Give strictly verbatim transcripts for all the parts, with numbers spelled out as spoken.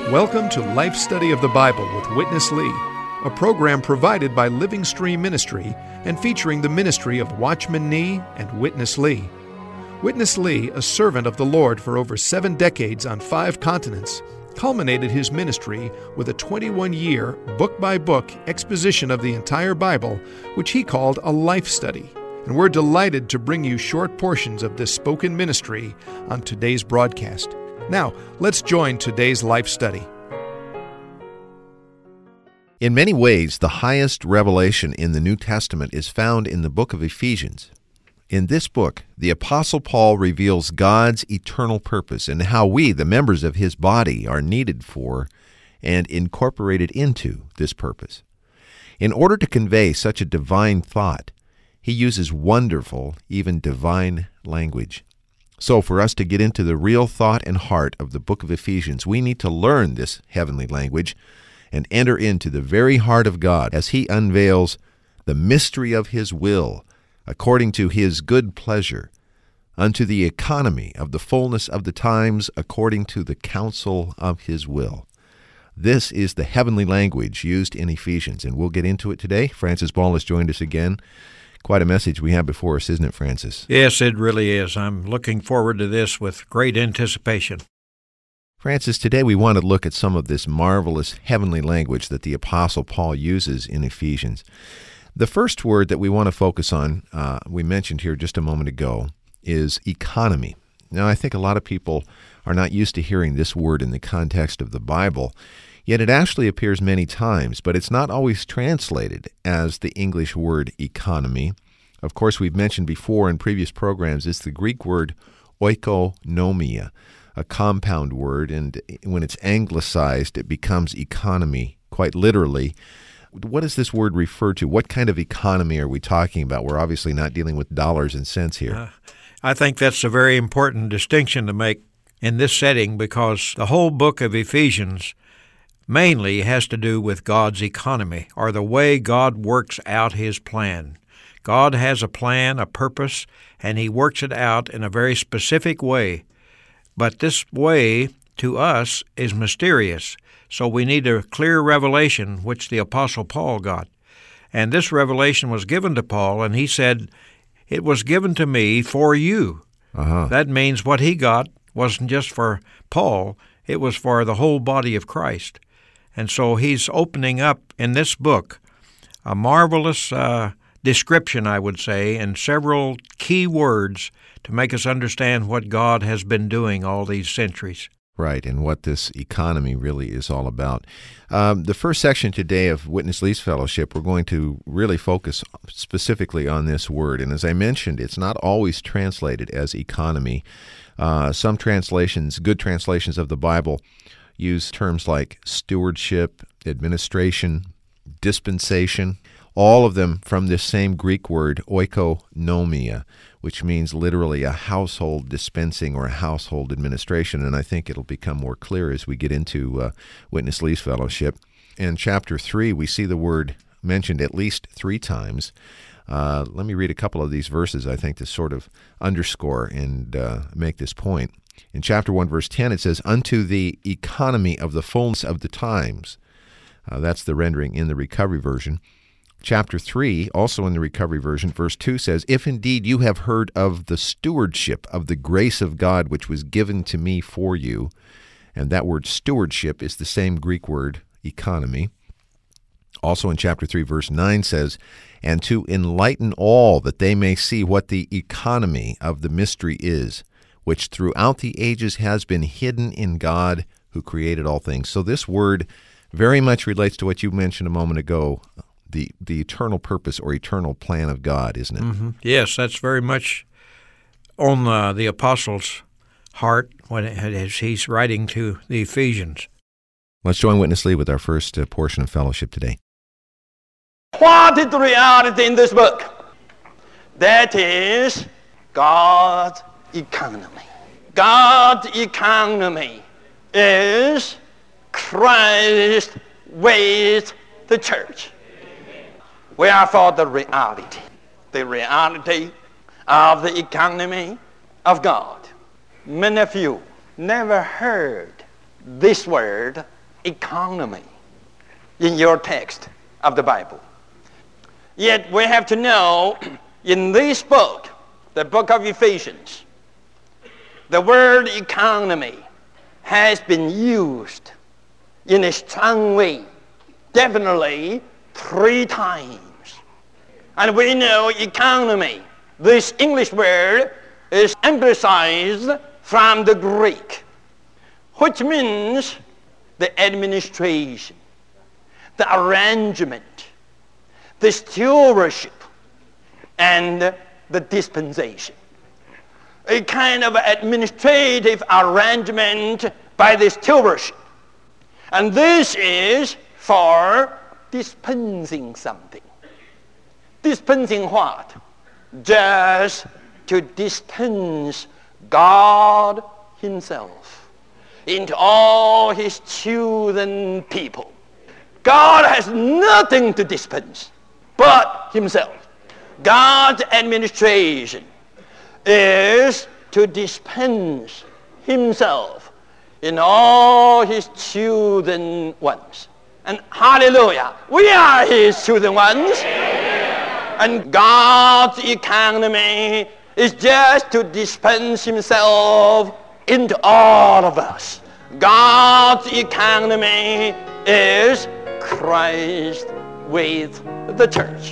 Welcome to Life Study of the Bible with Witness Lee, a program provided by Living Stream Ministry and featuring the ministry of Watchman Nee and Witness Lee. Witness Lee, a servant of the Lord for over seven decades on five continents, culminated his ministry with a twenty-one-year, book-by-book exposition of the entire Bible, which he called a life study. And we're delighted to bring you short portions of this spoken ministry on today's broadcast. Now, let's join today's life study. In many ways, the highest revelation in the New Testament is found in the book of Ephesians. In this book, the Apostle Paul reveals God's eternal purpose and how we, the members of his body, are needed for and incorporated into this purpose. In order to convey such a divine thought, he uses wonderful, even divine language. So for us to get into the real thought and heart of the book of Ephesians, we need to learn this heavenly language and enter into the very heart of God as he unveils the mystery of his will according to his good pleasure, unto the economy of the fullness of the times according to the counsel of his will. This is the heavenly language used in Ephesians, and we'll get into it today. Francis Ball has joined us again. Quite a message we have before us, isn't it, Francis? Yes, it really is. I'm looking forward to this with great anticipation. Francis, today we want to look at some of this marvelous heavenly language that the Apostle Paul uses in Ephesians. The first word that we want to focus on, uh, we mentioned here just a moment ago, is economy. Now, I think a lot of people are not used to hearing this word in the context of the Bible, yet it actually appears many times, but it's not always translated as the English word economy. Of course, we've mentioned before in previous programs, it's the Greek word oikonomia, a compound word, and when it's anglicized, it becomes economy, quite literally. What does this word refer to? What kind of economy are we talking about? We're obviously not dealing with dollars and cents here. Uh, I think that's a very important distinction to make in this setting, because the whole book of Ephesians mainly has to do with God's economy, or the way God works out his plan. God has a plan, a purpose, and he works it out in a very specific way. But this way, to us, is mysterious. So we need a clear revelation, which the Apostle Paul got. And this revelation was given to Paul, and he said, "It was given to me for you." Uh-huh. That means what he got wasn't just for Paul, it was for the whole body of Christ. And so he's opening up in this book a marvelous uh, description, I would say, and several key words to make us understand what God has been doing all these centuries. Right, and what this economy really is all about. Um, the first section today of Witness Lee's Fellowship, we're going to really focus specifically on this word. And as I mentioned, it's not always translated as economy. Uh, some translations, good translations of the Bible, use terms like stewardship, administration, dispensation, all of them from this same Greek word, oikonomia, which means literally a household dispensing or a household administration. And I think it'll become more clear as we get into uh, Witness Lee's Fellowship. In chapter three, we see the word mentioned at least three times. Uh, let me read a couple of these verses, I think, to sort of underscore and uh, make this point. In chapter one, verse ten, it says, "Unto the economy of the fullness of the times." Uh, that's the rendering in the Recovery Version. Chapter three, also in the Recovery Version, verse two says, "If indeed you have heard of the stewardship of the grace of God which was given to me for you." And that word stewardship is the same Greek word, economy. Also in chapter three, verse nine says, "And to enlighten all that they may see what the economy of the mystery is, which throughout the ages has been hidden in God who created all things." So this word very much relates to what you mentioned a moment ago, the the eternal purpose or eternal plan of God, isn't it? Mm-hmm. Yes, that's very much on uh, the Apostle's heart when it, as he's writing to the Ephesians. Let's join Witness Lee with our first uh, portion of fellowship today. What is the reality in this book? That is God's economy. God's economy is Christ with the church. Wherefore the reality, the reality of the economy of God. Many of you never heard this word economy in your text of the Bible. Yet we have to know, in this book, the book of Ephesians, the word economy has been used in a strong way, definitely three times. And we know economy, this English word, is emphasized from the Greek, which means the administration, the arrangement, the stewardship, and the dispensation. A kind of administrative arrangement by the stewardship. And this is for dispensing something. Dispensing what? Just to dispense God Himself into all His chosen people. God has nothing to dispense but Himself. God's administration is to dispense Himself in all His chosen ones. And hallelujah, we are His chosen ones. And God's economy is just to dispense Himself into all of us. God's economy is Christ with the church.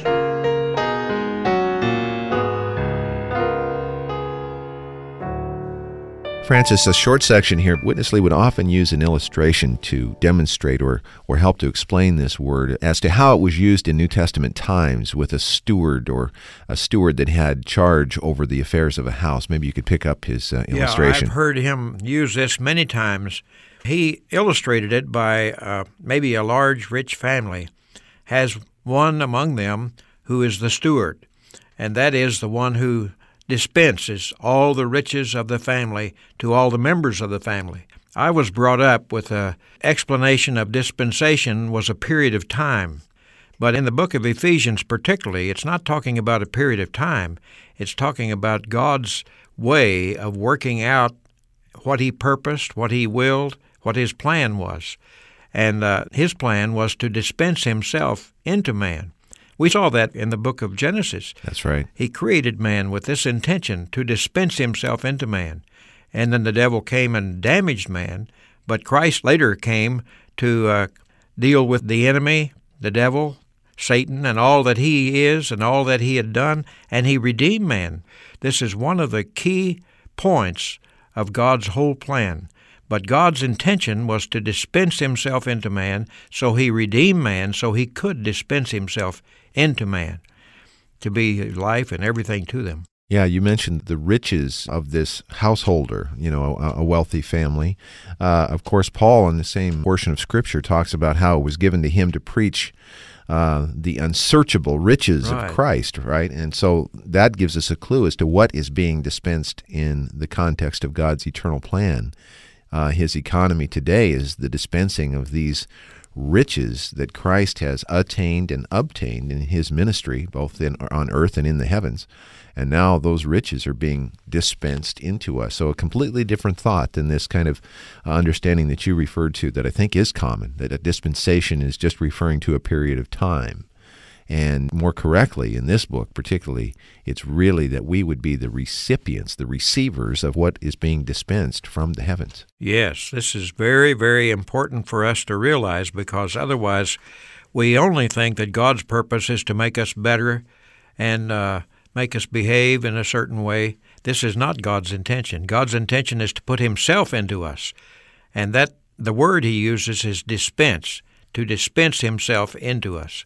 Francis, a short section here. Witness Lee would often use an illustration to demonstrate or, or help to explain this word as to how it was used in New Testament times with a steward or a steward that had charge over the affairs of a house. Maybe you could pick up his uh, illustration. Yeah, I've heard him use this many times. He illustrated it by uh, maybe a large, rich family has one among them who is the steward, and that is the one who dispenses all the riches of the family to all the members of the family. I was brought up with an explanation of dispensation was a period of time. But in the book of Ephesians particularly, it's not talking about a period of time. It's talking about God's way of working out what He purposed, what He willed, what His plan was. And uh, His plan was to dispense Himself into man. We saw that in the book of Genesis. That's right. He created man with this intention to dispense Himself into man. And then the devil came and damaged man, but Christ later came to uh, deal with the enemy, the devil, Satan, and all that he is and all that he had done, and He redeemed man. This is one of the key points of God's whole plan. But God's intention was to dispense Himself into man, so He redeemed man so He could dispense Himself into man, to be life and everything to them. Yeah, you mentioned the riches of this householder, you know, a, a wealthy family. Uh, of course, Paul, in the same portion of Scripture, talks about how it was given to him to preach uh, the unsearchable riches right. of Christ, right? And so that gives us a clue as to what is being dispensed in the context of God's eternal plan. Uh, his economy today is the dispensing of these riches that Christ has attained and obtained in His ministry, both in, on earth and in the heavens. And now those riches are being dispensed into us. So a completely different thought than this kind of understanding that you referred to that I think is common, that a dispensation is just referring to a period of time. And more correctly, in this book particularly, it's really that we would be the recipients, the receivers of what is being dispensed from the heavens. Yes, this is very, very important for us to realize, because otherwise we only think that God's purpose is to make us better and uh, make us behave in a certain way. This is not God's intention. God's intention is to put Himself into us, and that the word He uses is dispense, to dispense Himself into us.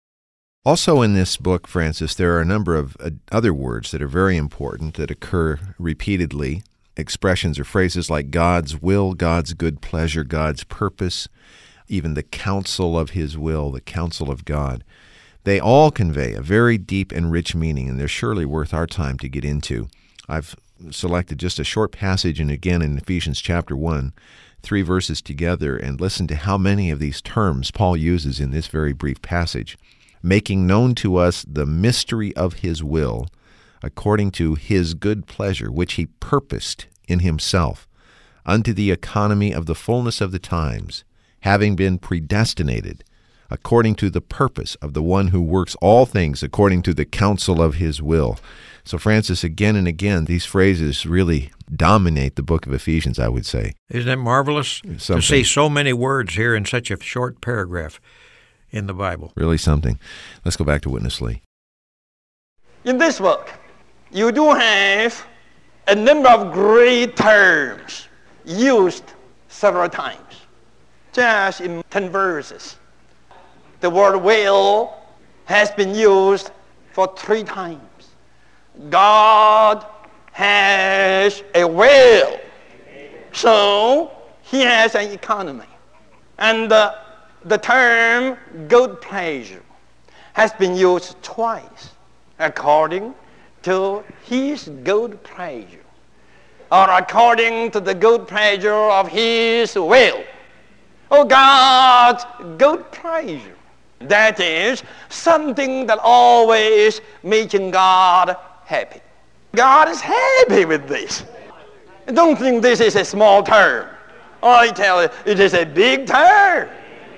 Also in this book, Francis, there are a number of uh, other words that are very important that occur repeatedly, expressions or phrases like God's will, God's good pleasure, God's purpose, even the counsel of His will, the counsel of God. They all convey a very deep and rich meaning, and they're surely worth our time to get into. I've selected just a short passage, and again in Ephesians chapter one, three verses together, and listen to how many of these terms Paul uses in this very brief passage. Making known to us the mystery of His will, according to His good pleasure, which He purposed in Himself, unto the economy of the fullness of the times, having been predestinated according to the purpose of the one who works all things according to the counsel of his will. So, Francis, again and again, these phrases really dominate the book of Ephesians, I would say. Isn't it marvelous Something. to see so many words here in such a short paragraph in the Bible? Really something. Let's go back to Witness Lee. In this book, you do have a number of great terms used several times, just in ten verses. The word will has been used for three times. God has a will, so he has an economy. And uh, the term good pleasure has been used twice, according to his good pleasure, or according to the good pleasure of his will. Oh, God's good pleasure. That is something that always making God happy. God is happy with this. Don't think this is a small term. I tell you, it is a big term.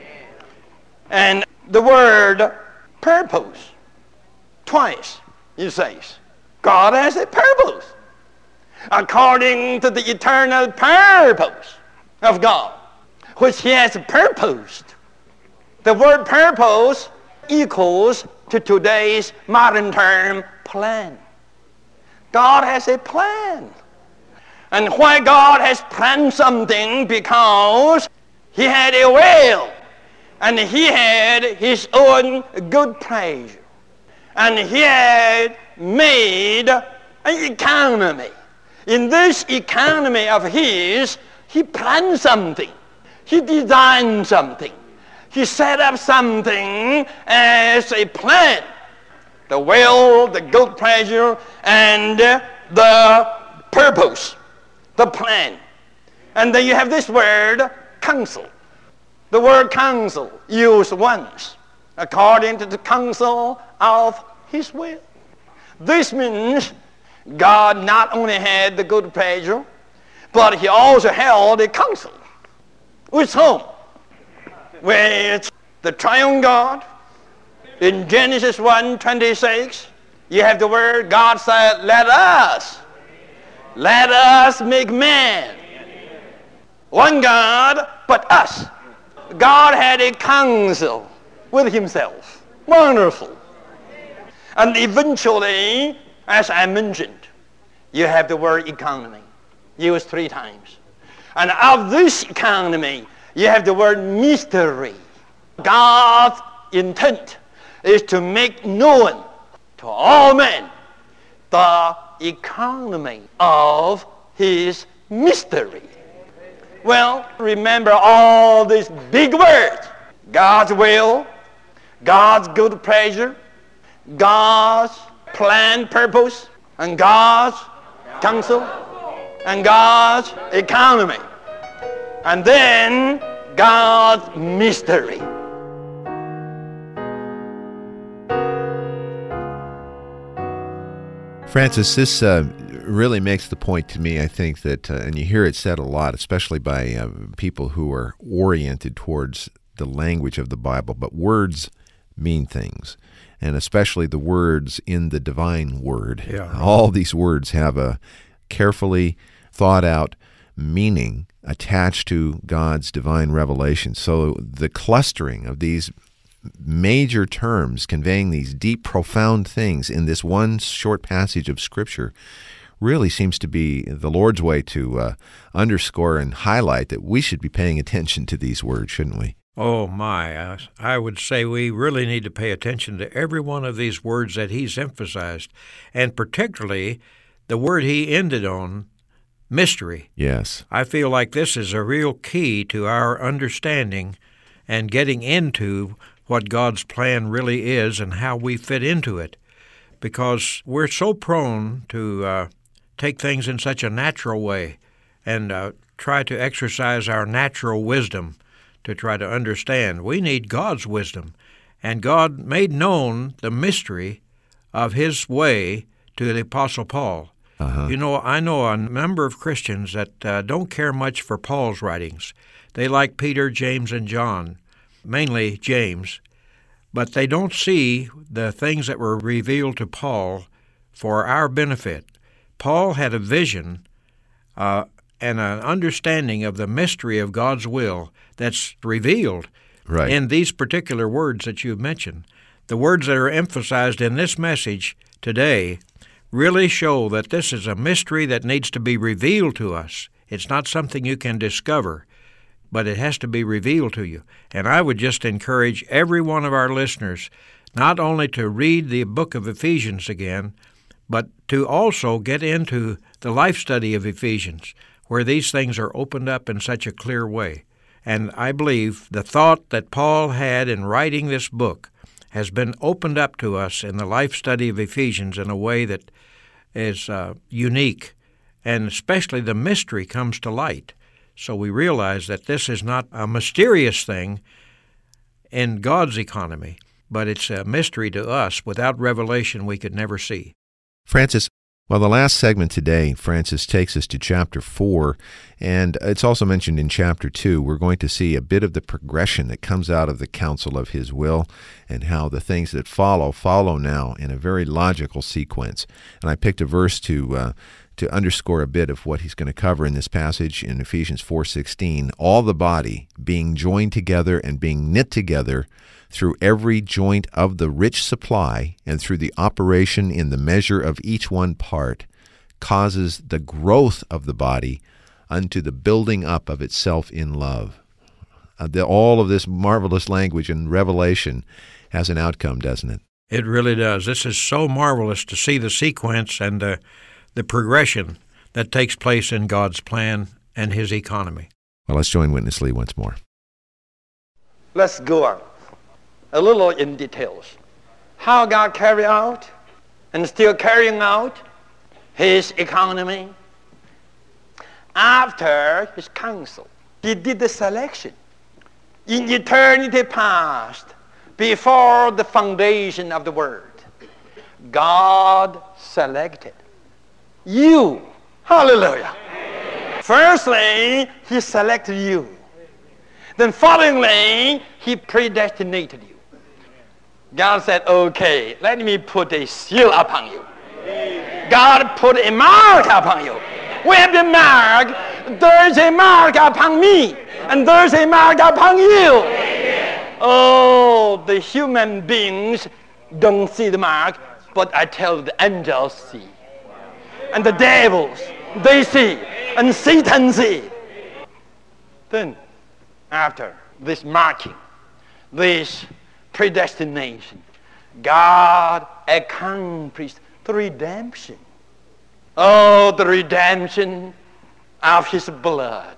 And the word purpose, twice it says, God has a purpose. According to the eternal purpose of God, which he has purposed. The word purpose equals to today's modern term plan. God has a plan. And why God has planned something? Because he had a will. And he had his own good pleasure. And he had made an economy. In this economy of his, he planned something. He designed something. He set up something as a plan. The will, the good pleasure, and the purpose, the plan. And then you have this word, counsel. The word counsel used once, according to the counsel of his will. This means God not only had the good pleasure, but he also held a counsel. With whom? With the triune God. In Genesis one twenty-six, you have the word, God said, let us, let us make man. One God, but us. God had a counsel with himself. Wonderful. And eventually, as I mentioned, you have the word economy, used three times. And of this economy, you have the word mystery. God's intent is to make known to all men the economy of his mystery. Well, remember all these big words. God's will, God's good pleasure, God's plan, purpose, and God's counsel, and God's economy. And then God's mystery. Francis, this uh, really makes the point to me, I think, that, uh, and you hear it said a lot, especially by uh, people who are oriented towards the language of the Bible, but words mean things, and especially the words in the divine word. Yeah. All these words have a carefully thought out meaning attached to God's divine revelation. So the clustering of these major terms conveying these deep, profound things in this one short passage of Scripture really seems to be the Lord's way to uh, underscore and highlight that we should be paying attention to these words, shouldn't we? Oh, my. I would say we really need to pay attention to every one of these words that he's emphasized, and particularly the word he ended on, mystery. Yes. I feel like this is a real key to our understanding and getting into what God's plan really is and how we fit into it, because we're so prone to uh, take things in such a natural way and uh, try to exercise our natural wisdom to try to understand. We need God's wisdom, and God made known the mystery of his way to the Apostle Paul. Uh-huh. You know, I know a number of Christians that uh, don't care much for Paul's writings. They like Peter, James, and John, mainly James, but they don't see the things that were revealed to Paul for our benefit. Paul had a vision uh, and an understanding of the mystery of God's will that's revealed Right. in these particular words that you've mentioned. The words that are emphasized in this message today really show that this is a mystery that needs to be revealed to us. It's not something you can discover, but it has to be revealed to you. And I would just encourage every one of our listeners not only to read the book of Ephesians again, but to also get into the life study of Ephesians, where these things are opened up in such a clear way. And I believe the thought that Paul had in writing this book has been opened up to us in the life study of Ephesians in a way that is uh, unique, and especially the mystery comes to light. So we realize that this is not a mysterious thing in God's economy, but it's a mystery to us. Without revelation, we could never see. Francis, well, the last segment today, Francis, takes us to chapter four, and it's also mentioned in chapter two. We're going to see a bit of the progression that comes out of the counsel of his will and how the things that follow, follow now in a very logical sequence. And I picked a verse to uh, to underscore a bit of what he's going to cover in this passage in Ephesians four sixteen. All the body being joined together and being knit together through every joint of the rich supply and through the operation in the measure of each one part, causes the growth of the body unto the building up of itself in love. Uh, the, all of this marvelous language and revelation has an outcome, doesn't it? It really does. This is so marvelous to see the sequence and the, the progression that takes place in God's plan and His economy. Well, let's join Witness Lee once more. Let's go on a little in details. How God carried out and still carrying out His economy. After His counsel, He did the selection. In eternity past, before the foundation of the world, God selected you. Hallelujah. Firstly, He selected you. Then followingly, He predestinated you. God said, okay, let me put a seal upon you. God put a mark upon you. We have the mark. There is a mark upon me. And there is a mark upon you. Oh, the human beings don't see the mark, but I tell you, the angels see. And the devils, they see. And Satan see. Then, after this marking, this predestination, God accomplished the redemption. Oh, the redemption of His blood.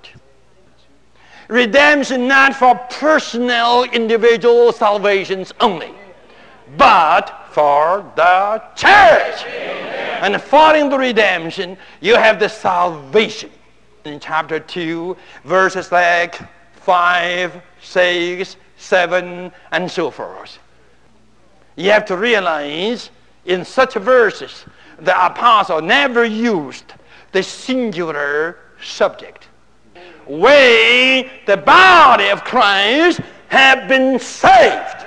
Redemption not for personal, individual salvations only, but for the church. Amen. And following the redemption, you have the salvation. In chapter two, verses like five, six, seven, and so forth. You have to realize in such verses, the apostle never used the singular subject. We, the body of Christ, have been saved.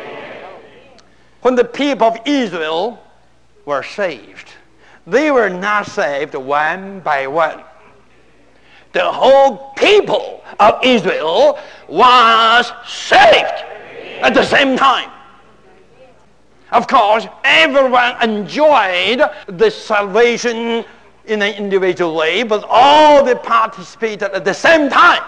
When the people of Israel were saved, they were not saved one by one. The whole people of Israel was saved at the same time. Of course, everyone enjoyed the salvation in an individual way, but all they participated at the same time.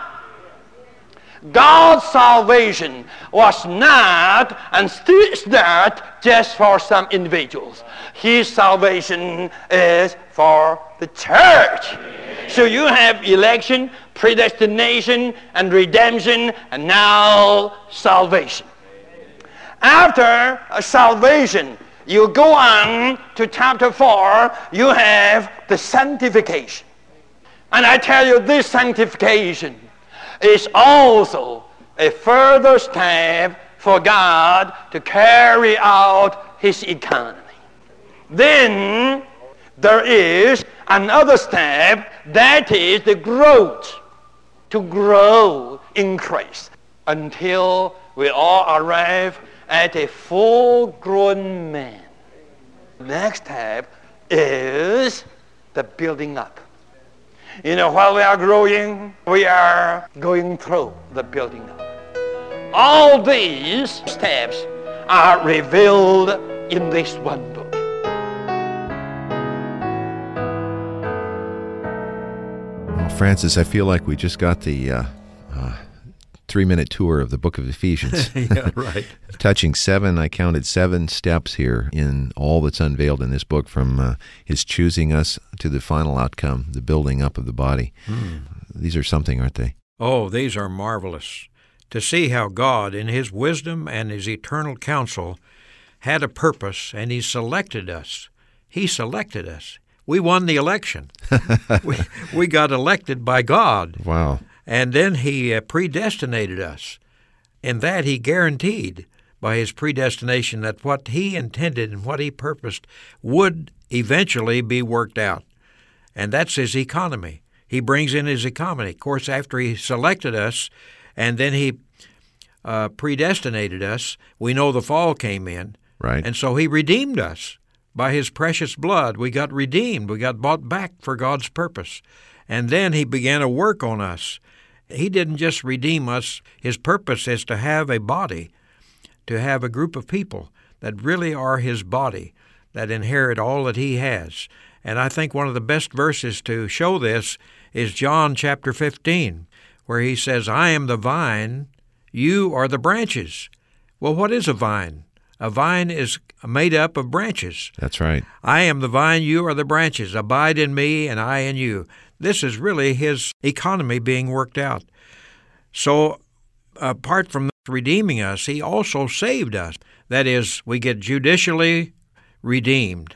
God's salvation was not and still is not just for some individuals. His salvation is for the church. So you have election, predestination, and redemption, and now salvation. After salvation, you go on to chapter four, you have the sanctification. And I tell you, this sanctification is also a further step for God to carry out His economy. Then there is Another step, that is the growth, to grow in Christ until we all arrive at a full-grown man. Next step is the building up. You know, while we are growing, we are going through the building up. All these steps are revealed in this one book. Well, Francis, I feel like we just got the uh, uh, three-minute tour of the book of Ephesians. Yeah, right. Touching seven, I counted seven steps here in all that's unveiled in this book, from uh, his choosing us to the final outcome, the building up of the body. Mm. These are something, aren't they? Oh, these are marvelous. To see how God, in his wisdom and his eternal counsel, had a purpose, and he selected us. He selected us. We won the election. we, we got elected by God. Wow. And then he uh, predestinated us. In that he guaranteed by his predestination that what he intended and what he purposed would eventually be worked out. And that's his economy. He brings in his economy. Of course, after he selected us and then he uh, predestinated us, we know the fall came in. Right. And so he redeemed us. By his precious blood, we got redeemed. We got bought back for God's purpose. And then he began a work on us. He didn't just redeem us. His purpose is to have a body, to have a group of people that really are his body, that inherit all that he has. And I think one of the best verses to show this is John chapter fifteen, where he says, I am the vine, you are the branches. Well, what is a vine? A vine is made up of branches. That's right. I am the vine, you are the branches. Abide in me, and I in you. This is really his economy being worked out. So apart from redeeming us, he also saved us. That is, we get judicially redeemed.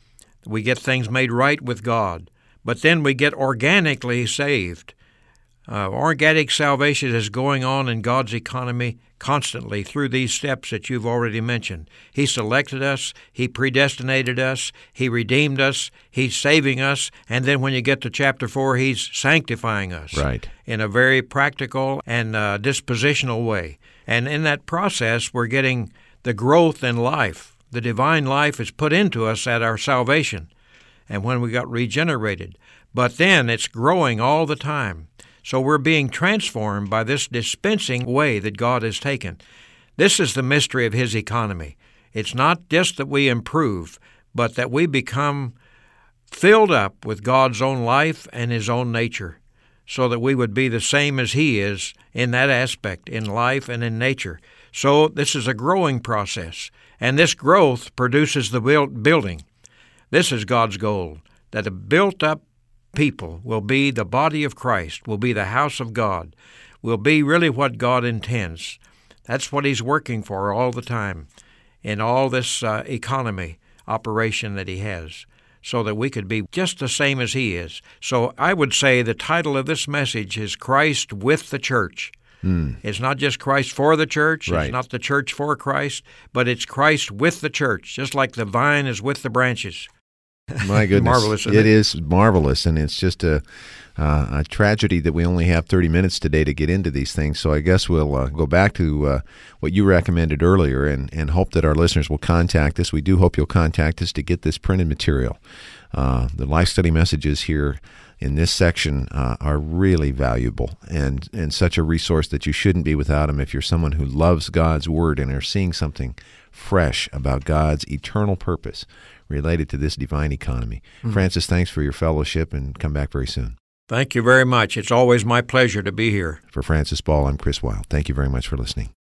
We get things made right with God. But then we get organically saved. Uh, organic salvation is going on in God's economy constantly through these steps that you've already mentioned. He selected us, he predestinated us, he redeemed us, he's saving us, and then when you get to chapter four, he's sanctifying us. Right. In a very practical and uh, dispositional way. And in that process, we're getting the growth in life. The divine life is put into us at our salvation and when we got regenerated. But then it's growing all the time. So we're being transformed by this dispensing way that God has taken. This is the mystery of his economy. It's not just that we improve, but that we become filled up with God's own life and his own nature, so that we would be the same as he is in that aspect, in life and in nature. So this is a growing process, and this growth produces the building. This is God's goal, that a built-up people will be the body of Christ, will be the house of God, will be really what God intends. That's what he's working for all the time in all this uh, economy operation that he has, so that we could be just the same as he is. So I would say the title of this message is Christ with the Church. Mm. It's not just Christ for the church. Right. It's not the church for Christ, but it's Christ with the church, just like the vine is with the branches. My goodness. Marvelous, isn't it it? is marvelous, and it's just a, uh, a tragedy that we only have thirty minutes today to get into these things. So I guess we'll uh, go back to uh, what you recommended earlier and, and hope that our listeners will contact us. We do hope you'll contact us to get this printed material. Uh, the life study messages here in this section uh, are really valuable and, and such a resource that you shouldn't be without them if you're someone who loves God's Word and are seeing something fresh about God's eternal purpose related to this divine economy. Mm. Francis, thanks for your fellowship, and come back very soon. Thank you very much. It's always my pleasure to be here. For Francis Ball, I'm Chris Wilde. Thank you very much for listening.